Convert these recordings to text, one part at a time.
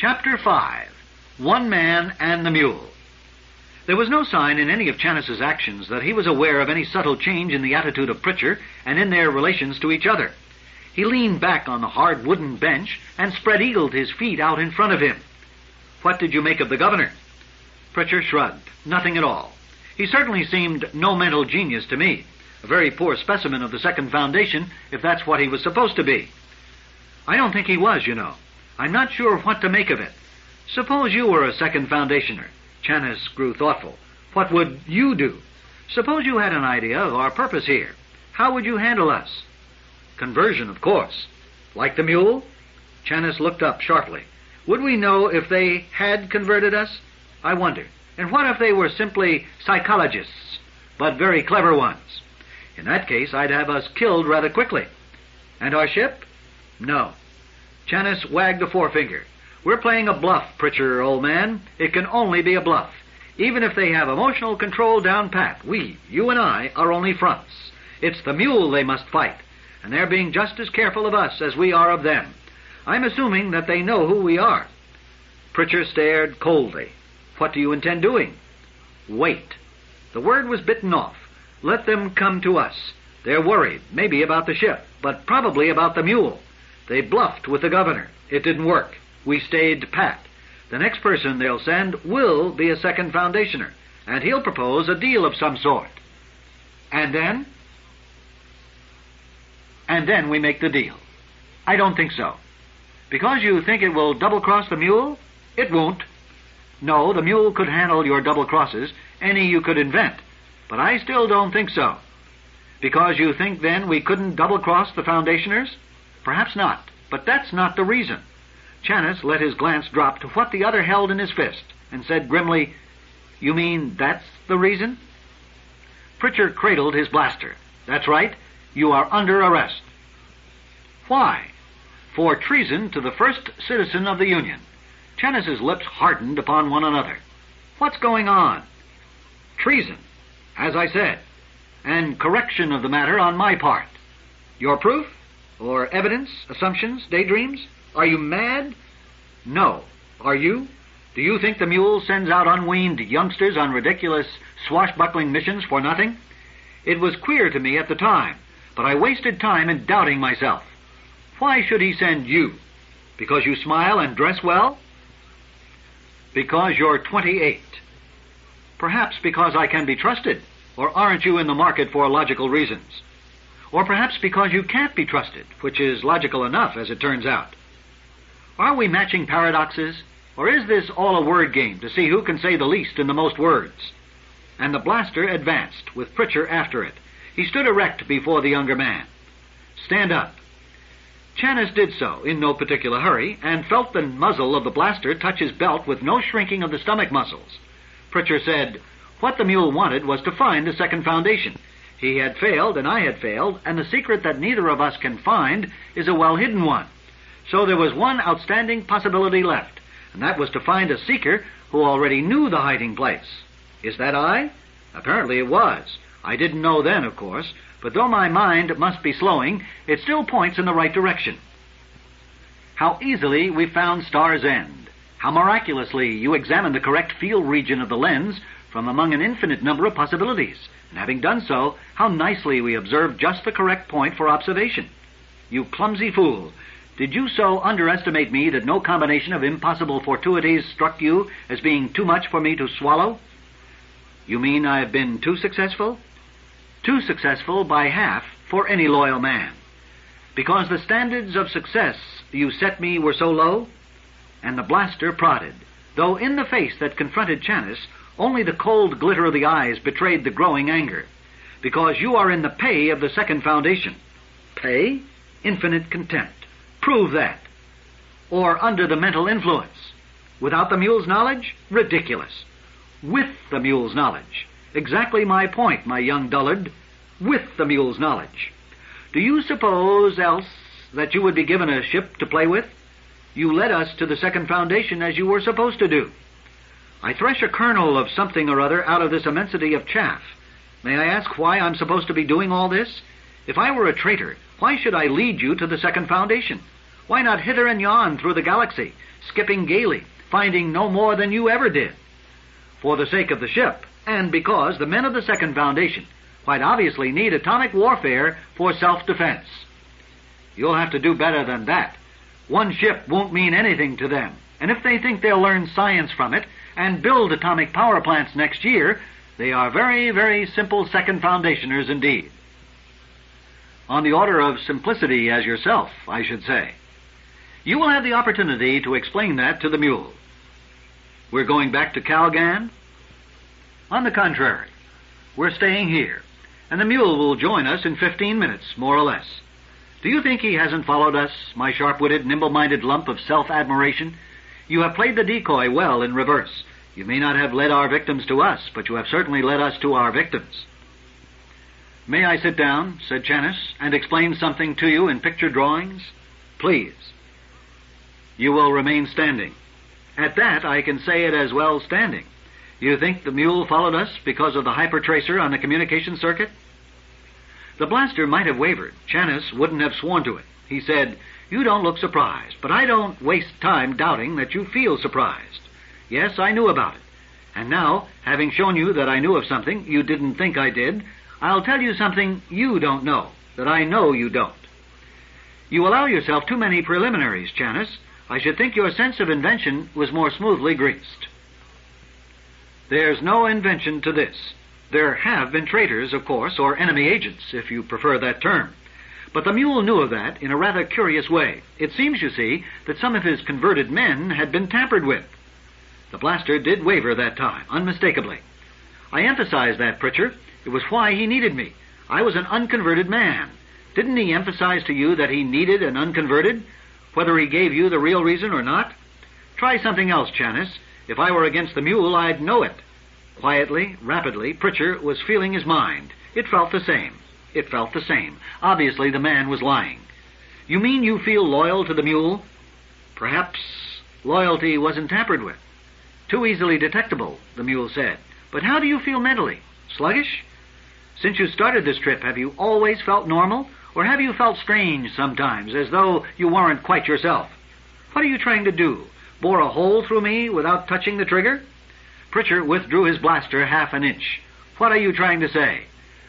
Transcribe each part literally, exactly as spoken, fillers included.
Chapter five. One Man and the Mule. There was no sign in any of Channis's actions that he was aware of any subtle change in the attitude of Pritchard and in their relations to each other. He leaned back on the hard wooden bench and spread-eagled his feet out in front of him. "What did you make of the governor?" Pritchard shrugged. "Nothing at all. He certainly seemed no mental genius to me. A very poor specimen of the Second Foundation, if that's what he was supposed to be." "I don't think he was, you know. I'm not sure what to make of it. Suppose you were a Second Foundationer." Channis grew thoughtful. "What would you do? Suppose you had an idea of our purpose here. How would you handle us?" "Conversion, of course." "Like the mule?" Channis looked up sharply. "Would we know if they had converted us? I wonder. And what if they were simply psychologists, but very clever ones? In that case, I'd have us killed rather quickly." "And our ship?" "No." Channis wagged a forefinger. "We're playing a bluff, Pritchard, old man. It can only be a bluff. Even if they have emotional control down pat, we, you and I, are only fronts. It's the mule they must fight, and they're being just as careful of us as we are of them. I'm assuming that they know who we are." Pritchard stared coldly. "What do you intend doing?" "Wait." The word was bitten off. Let them come to us. They're worried, maybe about the ship, but probably about the mule. They bluffed with the governor. It didn't work. We stayed pat. The next person they'll send will be a Second Foundationer, and he'll propose a deal of some sort. And then? And then we make the deal. I don't think so. Because you think it will double-cross the mule? It won't. No, the mule could handle your double crosses, any you could invent, but I still don't think so. Because you think then we couldn't double-cross the Foundationers? Perhaps not, but that's not the reason. Channis let his glance drop to what the other held in his fist, and said grimly, "You mean that's the reason?" Pritchard cradled his blaster. "That's right. You are under arrest." "Why?" "For treason to the first citizen of the Union." Channis's lips hardened upon one another. "What's going on?" "Treason, as I said, and correction of the matter on my part. Your proof? Or evidence, assumptions, daydreams? Are you mad?" "No. Are you? Do you think the mule sends out unweaned youngsters on ridiculous, swashbuckling missions for nothing? It was queer to me at the time, but I wasted time in doubting myself. Why should he send you? Because you smile and dress well? Because you're twenty-eight. Perhaps because I can be trusted, or aren't you in the market for logical reasons? Or perhaps because you can't be trusted, which is logical enough, as it turns out. Are we matching paradoxes, or is this all a word game to see who can say the least in the most words?" And the blaster advanced, with Pritchard after it. He stood erect before the younger man. "Stand up." Channis did so, in no particular hurry, and felt the muzzle of the blaster touch his belt with no shrinking of the stomach muscles. Pritchard said, "What the mule wanted was to find the Second Foundation. He had failed, and I had failed, and the secret that neither of us can find is a well-hidden one. So there was one outstanding possibility left, and that was to find a seeker who already knew the hiding place. Is that I? Apparently it was. I didn't know then, of course, but though my mind must be slowing, it still points in the right direction. How easily we found Star's End. How miraculously you examined the correct field region of the lens from among an infinite number of possibilities. And having done so, how nicely we observed just the correct point for observation. You clumsy fool! Did you so underestimate me that no combination of impossible fortuities struck you as being too much for me to swallow? You mean I've been too successful? Too successful by half for any loyal man. Because the standards of success you set me were so low? And the blaster prodded, though in the face that confronted Channis, only the cold glitter of the eyes betrayed the growing anger. Because you are in the pay of the Second Foundation. Pay? Infinite contempt. Prove that. Or under the mental influence. Without the mule's knowledge? Ridiculous. With the mule's knowledge. Exactly my point, my young dullard. With the mule's knowledge. Do you suppose, else, that you would be given a ship to play with? You led us to the Second Foundation as you were supposed to do. I thresh a kernel of something or other out of this immensity of chaff. May I ask why I'm supposed to be doing all this? If I were a traitor, why should I lead you to the Second Foundation? Why not hither and yon through the galaxy, skipping gaily, finding no more than you ever did? For the sake of the ship, and because the men of the Second Foundation quite obviously need atomic warfare for self-defense. You'll have to do better than that. One ship won't mean anything to them, and if they think they'll learn science from it and build atomic power plants next year, they are very, very simple Second Foundationers indeed. On the order of simplicity as yourself, I should say. You will have the opportunity to explain that to the mule. We're going back to Calgan? On the contrary, we're staying here, and the mule will join us in fifteen minutes, more or less. Do you think he hasn't followed us, my sharp-witted, nimble-minded lump of self-admiration? You have played the decoy well in reverse. You may not have led our victims to us, but you have certainly led us to our victims. May I sit down, said Channis, and explain something to you in picture drawings? Please. You will remain standing. At that, I can say it as well standing. You think the mule followed us because of the hypertracer on the communication circuit? The blaster might have wavered. Channis wouldn't have sworn to it. He said, "You don't look surprised, but I don't waste time doubting that you feel surprised. Yes, I knew about it. And now, having shown you that I knew of something you didn't think I did, I'll tell you something you don't know, that I know you don't. You allow yourself too many preliminaries, Channis. I should think your sense of invention was more smoothly greased." There's no invention to this. There have been traitors, of course, or enemy agents, if you prefer that term. But the mule knew of that in a rather curious way. It seems, you see, that some of his converted men had been tampered with. The blaster did waver that time, unmistakably. I emphasize that, Pritchard. It was why he needed me. I was an unconverted man. Didn't he emphasize to you that he needed an unconverted, whether he gave you the real reason or not? Try something else, Channis. If I were against the mule, I'd know it. Quietly, rapidly, Pritchard was feeling his mind. It felt the same. It felt the same. Obviously, the man was lying. You mean you feel loyal to the mule? Perhaps loyalty wasn't tampered with. Too easily detectable, the mule said. But how do you feel mentally? Sluggish? Since you started this trip, have you always felt normal? Or have you felt strange sometimes, as though you weren't quite yourself? What are you trying to do? Bore a hole through me without touching the trigger? Pritchard withdrew his blaster half an inch. What are you trying to say?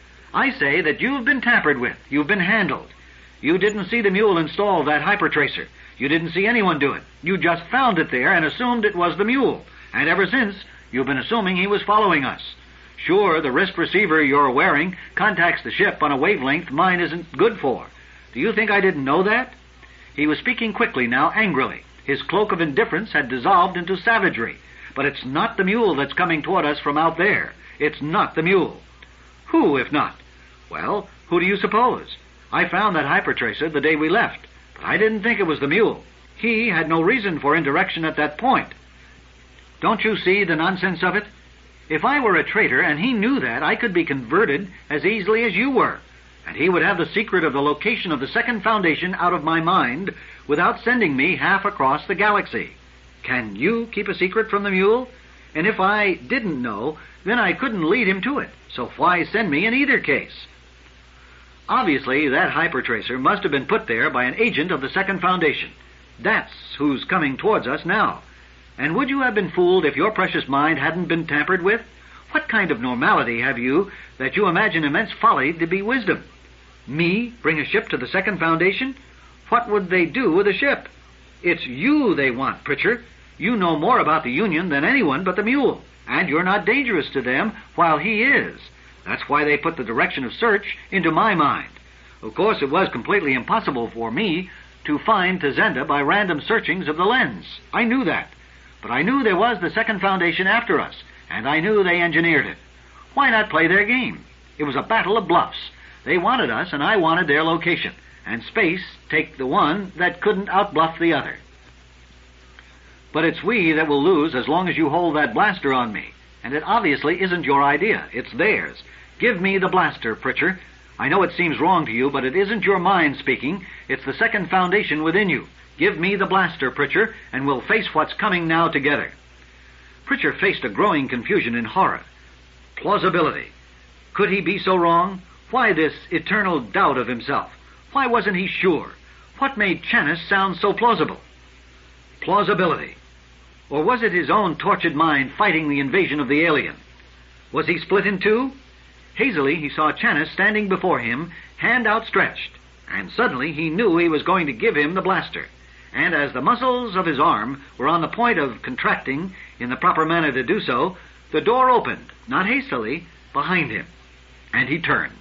I say that you've been tampered with. You've been handled. You didn't see the mule install that hypertracer. You didn't see anyone do it. You just found it there and assumed it was the mule. And ever since, you've been assuming he was following us. Sure, the wrist receiver you're wearing contacts the ship on a wavelength mine isn't good for. Do you think I didn't know that? He was speaking quickly now, angrily. His cloak of indifference had dissolved into savagery. But it's not the mule that's coming toward us from out there. It's not the mule. Who, if not? Well, who do you suppose? I found that hypertracer the day we left, but I didn't think it was the mule. He had no reason for indirection at that point. Don't you see the nonsense of it? If I were a traitor and he knew that, I could be converted as easily as you were, and he would have the secret of the location of the Second Foundation out of my mind without sending me half across the galaxy. Can you keep a secret from the mule? And if I didn't know, then I couldn't lead him to it. So why send me in either case? Obviously, that hypertracer must have been put there by an agent of the Second Foundation. That's who's coming towards us now. And would you have been fooled if your precious mind hadn't been tampered with? What kind of normality have you that you imagine immense folly to be wisdom? Me bring a ship to the Second Foundation? What would they do with a ship? It's you they want, Pritchard. You know more about the Union than anyone but the mule, and you're not dangerous to them while he is. That's why they put the direction of search into my mind. Of course, it was completely impossible for me to find Tazenda by random searchings of the lens. I knew that. But I knew there was the Second Foundation after us, and I knew they engineered it. Why not play their game? It was a battle of bluffs. They wanted us, and I wanted their location, and space take the one that couldn't outbluff the other. But it's we that will lose as long as you hold that blaster on me, and it obviously isn't your idea. It's theirs. Give me the blaster, Pritchard. I know it seems wrong to you, but it isn't your mind speaking. It's the Second Foundation within you. Give me the blaster, Pritchard, and we'll face what's coming now together. Pritchard faced a growing confusion and horror. Plausibility. Could he be so wrong? Why this eternal doubt of himself? Why wasn't he sure? What made Channis sound so plausible? Plausibility. Or was it his own tortured mind fighting the invasion of the alien? Was he split in two? Hazily he saw Channis standing before him, hand outstretched, and suddenly he knew he was going to give him the blaster. And as the muscles of his arm were on the point of contracting in the proper manner to do so, the door opened, not hastily, behind him, and he turned.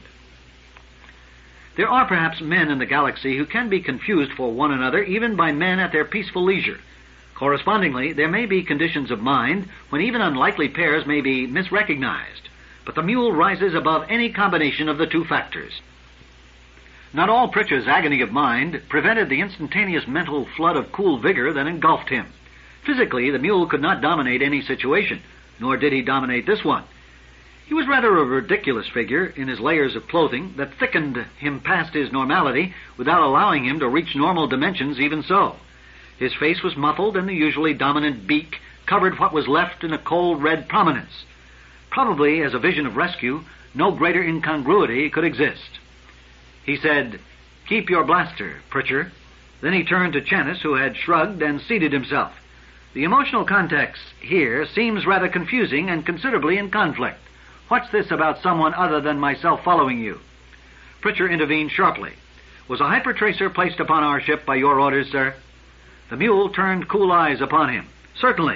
There are perhaps men in the galaxy who can be confused for one another even by men at their peaceful leisure. Correspondingly, there may be conditions of mind when even unlikely pairs may be misrecognized, but the mule rises above any combination of the two factors. Not all Pritchard's agony of mind prevented the instantaneous mental flood of cool vigor that engulfed him. Physically, the mule could not dominate any situation, nor did he dominate this one. He was rather a ridiculous figure in his layers of clothing that thickened him past his normality without allowing him to reach normal dimensions even so. His face was muffled, and the usually dominant beak covered what was left in a cold red prominence. Probably, as a vision of rescue, no greater incongruity could exist. He said, "Keep your blaster, Pritchard." Then he turned to Channis, who had shrugged and seated himself. The emotional context here seems rather confusing and considerably in conflict. What's this about someone other than myself following you? Pritchard intervened sharply. Was a hypertracer placed upon our ship by your orders, sir? The mule turned cool eyes upon him. Certainly.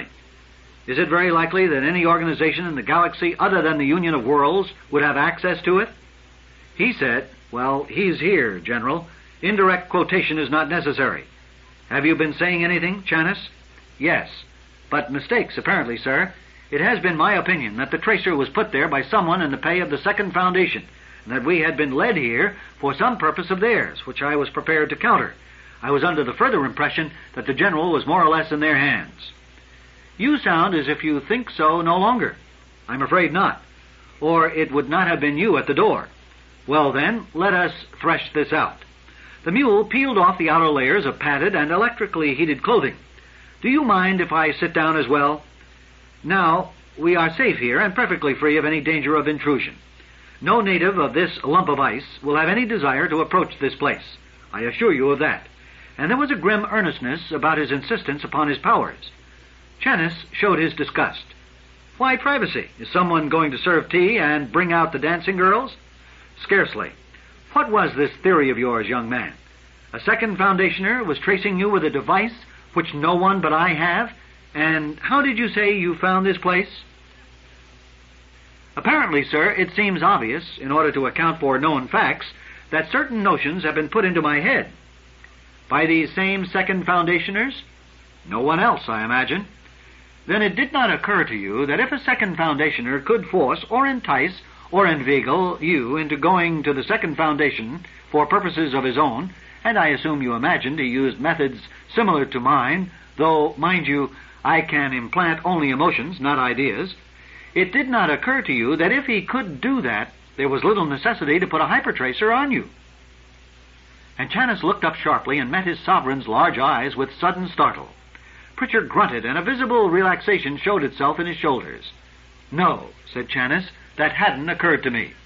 Is it very likely that any organization in the galaxy other than the Union of Worlds would have access to it? He said, "Well, he's here, General. Indirect quotation is not necessary." Have you been saying anything, Channis? Yes, but mistakes, apparently, sir. It has been my opinion that the tracer was put there by someone in the pay of the Second Foundation, and that we had been led here for some purpose of theirs, which I was prepared to counter. I was under the further impression that the General was more or less in their hands. You sound as if you think so no longer. I'm afraid not, or it would not have been you at the door. Well, then, let us thresh this out. The mule peeled off the outer layers of padded and electrically heated clothing. Do you mind if I sit down as well? Now, we are safe here and perfectly free of any danger of intrusion. No native of this lump of ice will have any desire to approach this place. I assure you of that. And there was a grim earnestness about his insistence upon his powers. Channis showed his disgust. Why privacy? Is someone going to serve tea and bring out the dancing girls? Scarcely. What was this theory of yours, young man? A Second Foundationer was tracing you with a device which no one but I have? And how did you say you found this place? Apparently, sir, it seems obvious, in order to account for known facts, that certain notions have been put into my head. By these same Second Foundationers? No one else, I imagine. Then it did not occur to you that if a Second Foundationer could force or entice or inveigle you into going to the Second Foundation for purposes of his own, and I assume you imagined he used methods similar to mine, though, mind you, I can implant only emotions, not ideas, it did not occur to you that if he could do that, there was little necessity to put a hypertracer on you. And Channis looked up sharply and met his sovereign's large eyes with sudden startle. Pritchard grunted, and a visible relaxation showed itself in his shoulders. No, said Channis, that hadn't occurred to me.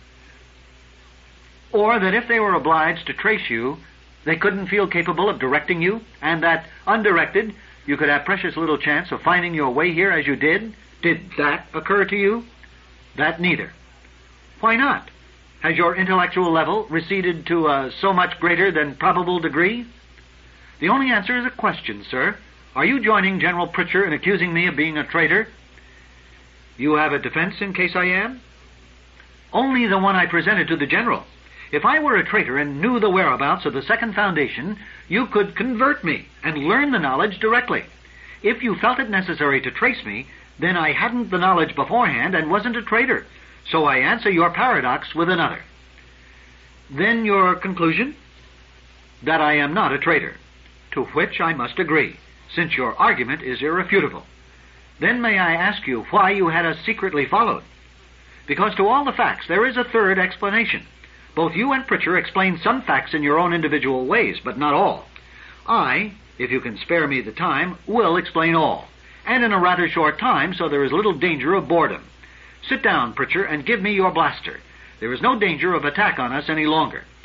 Or that if they were obliged to trace you, they couldn't feel capable of directing you, and that, undirected, you could have precious little chance of finding your way here as you did? Did that occur to you? That neither. Why not? Has your intellectual level receded to a so much greater than probable degree? The only answer is a question, sir. Are you joining General Pritchard in accusing me of being a traitor? You have a defense in case I am? Only the one I presented to the General. If I were a traitor and knew the whereabouts of the Second Foundation, you could convert me and learn the knowledge directly. If you felt it necessary to trace me, then I hadn't the knowledge beforehand and wasn't a traitor. So I answer your paradox with another. Then your conclusion? That I am not a traitor, to which I must agree, since your argument is irrefutable. Then may I ask you why you had us secretly followed? Because to all the facts there is a third explanation. Both you and Pritchard explain some facts in your own individual ways, but not all. I, if you can spare me the time, will explain all, and in a rather short time, so there is little danger of boredom. Sit down, Pritchard, and give me your blaster. There is no danger of attack on us any longer.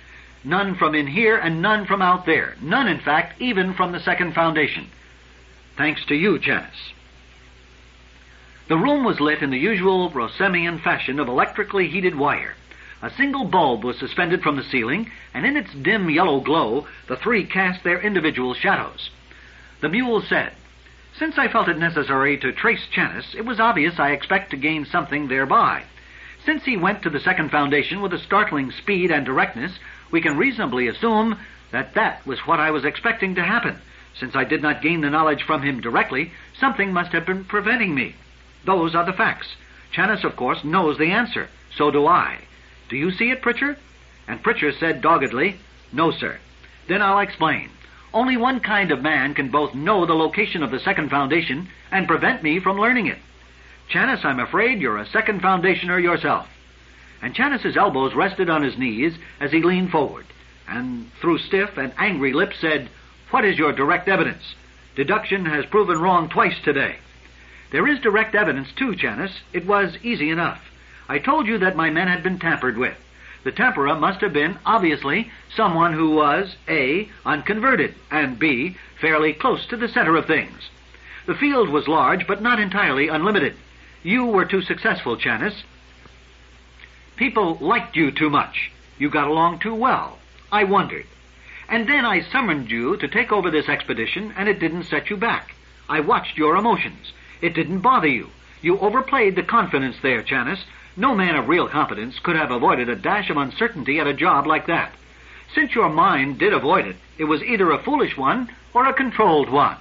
None from in here and none from out there. None, in fact, even from the second foundation. Thanks to you, Channis. The room was lit in the usual Rossemian fashion of electrically heated wire. A single bulb was suspended from the ceiling, and in its dim yellow glow, the three cast their individual shadows. The mule said, "Since I felt it necessary to trace Channis, it was obvious I expect to gain something thereby. Since he went to the second foundation with a startling speed and directness, we can reasonably assume that that was what I was expecting to happen. Since I did not gain the knowledge from him directly, something must have been preventing me. Those are the facts. Channis, of course, knows the answer. So do I. Do you see it, Pritchard?" And Pritchard said doggedly, "No, sir." "Then I'll explain. Only one kind of man can both know the location of the second foundation and prevent me from learning it. Channis, I'm afraid you're a second foundationer yourself." And Channis's elbows rested on his knees as he leaned forward, and through stiff and angry lips said, "What is your direct evidence? Deduction has proven wrong twice today." "There is direct evidence, too, Channis. It was easy enough. I told you that my men had been tampered with. The tamperer must have been, obviously, someone who was, A, unconverted, and B, fairly close to the center of things. The field was large, but not entirely unlimited. You were too successful, Channis. People liked you too much. You got along too well. I wondered. And then I summoned you to take over this expedition, and it didn't set you back. I watched your emotions. It didn't bother you. You overplayed the confidence there, Channis. No man of real competence could have avoided a dash of uncertainty at a job like that. Since your mind did avoid it, it was either a foolish one or a controlled one.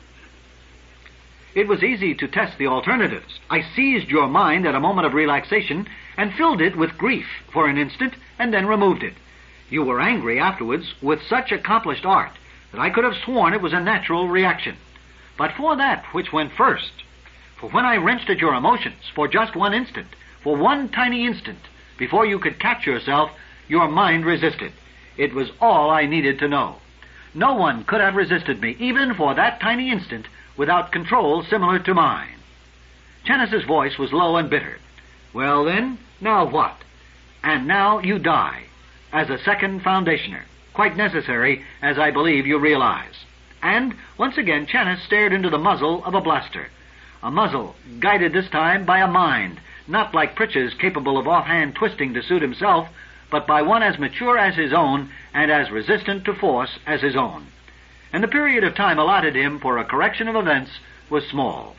It was easy to test the alternatives. I seized your mind at a moment of relaxation and filled it with grief for an instant and then removed it. You were angry afterwards with such accomplished art that I could have sworn it was a natural reaction. But for that which went first, for when I wrenched at your emotions for just one instant, for one tiny instant, before you could catch yourself, your mind resisted. It was all I needed to know. No one could have resisted me, even for that tiny instant, without control similar to mine." Channis's voice was low and bitter. "Well then, now what? And now you die, as a second foundationer, quite necessary, as I believe you realize." And once again Channis stared into the muzzle of a blaster. A muzzle, guided this time by a mind, not like Pritchard's capable of offhand twisting to suit himself, but by one as mature as his own and as resistant to force as his own. And the period of time allotted him for a correction of events was small.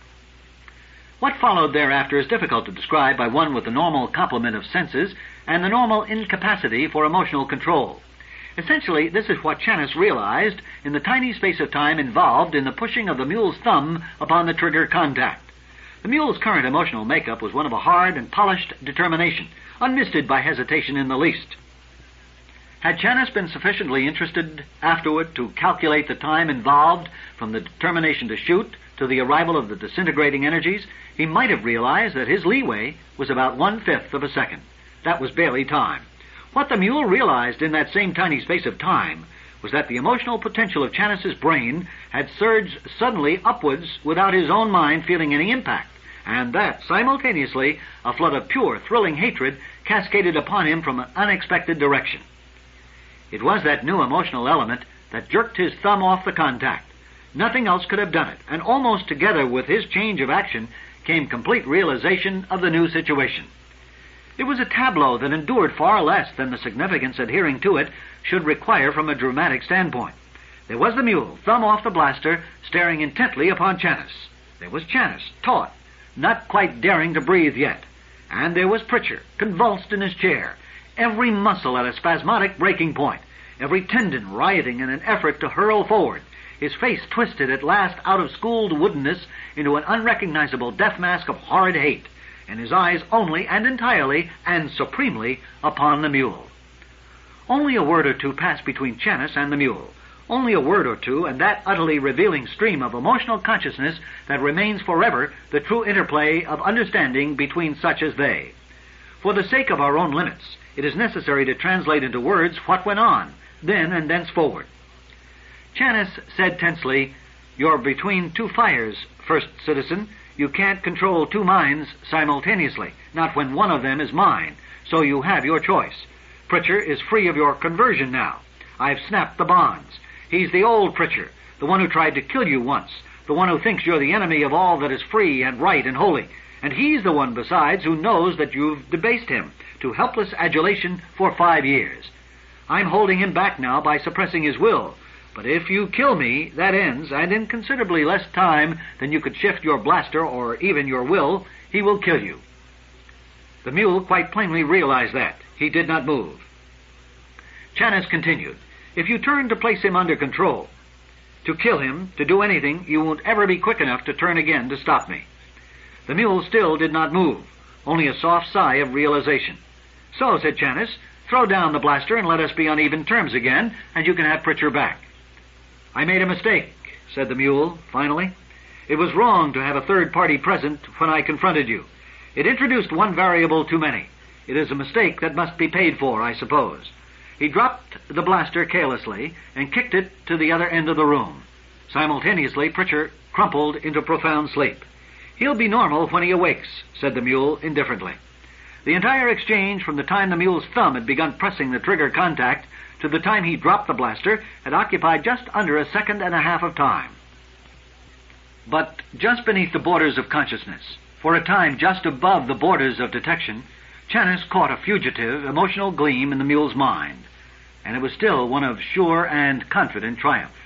What followed thereafter is difficult to describe by one with the normal complement of senses and the normal incapacity for emotional control. Essentially, this is what Channis realized in the tiny space of time involved in the pushing of the mule's thumb upon the trigger contact. The mule's current emotional makeup was one of a hard and polished determination, unmisted by hesitation in the least. Had Channis been sufficiently interested afterward to calculate the time involved from the determination to shoot to the arrival of the disintegrating energies, he might have realized that his leeway was about one-fifth of a second. That was barely time. What the mule realized in that same tiny space of time was that the emotional potential of Channis's brain had surged suddenly upwards without his own mind feeling any impact, and that, simultaneously, a flood of pure, thrilling hatred cascaded upon him from an unexpected direction. It was that new emotional element that jerked his thumb off the contact. Nothing else could have done it, and almost together with his change of action came complete realization of the new situation. It was a tableau that endured far less than the significance adhering to it should require from a dramatic standpoint. There was the mule, thumb off the blaster, staring intently upon Channis. There was Channis, taut, not quite daring to breathe yet. And there was Pritchard, convulsed in his chair, every muscle at a spasmodic breaking point, every tendon rioting in an effort to hurl forward, his face twisted at last out of schooled woodenness into an unrecognizable death mask of horrid hate, and his eyes only and entirely and supremely upon the mule. Only a word or two passed between Channis and the mule. Only a word or two, and that utterly revealing stream of emotional consciousness that remains forever the true interplay of understanding between such as they. For the sake of our own limits, it is necessary to translate into words what went on, then and thenceforward. Channis said tensely, "You're between two fires, first citizen. You can't control two minds simultaneously, not when one of them is mine, so you have your choice. Pritchard is free of your conversion now. I've snapped the bonds. He's the old Pritchard, the one who tried to kill you once, the one who thinks you're the enemy of all that is free and right and holy. And he's the one, besides, who knows that you've debased him to helpless adulation for five years. I'm holding him back now by suppressing his will. But if you kill me, that ends, and in considerably less time than you could shift your blaster or even your will, he will kill you. The mule quite plainly realized that. He did not move. Chanis continued, if you turn to place him under control, to kill him, to do anything, you won't ever be quick enough to turn again to stop me. The mule still did not move, only a soft sigh of realization. So, said Chanis, throw down the blaster and let us be on even terms again, and you can have Pritchard back. I made a mistake, said the mule, finally. It was wrong to have a third party present when I confronted you. It introduced one variable too many. It is a mistake that must be paid for, I suppose. He dropped the blaster carelessly and kicked it to the other end of the room. Simultaneously, Pritchard crumpled into profound sleep. He'll be normal when he awakes, said the mule indifferently. The entire exchange, from the time the mule's thumb had begun pressing the trigger contact to the time he dropped the blaster, had occupied just under a second and a half of time. But just beneath the borders of consciousness, for a time just above the borders of detection, Chanis caught a fugitive, emotional gleam in the mule's mind, and it was still one of sure and confident triumph.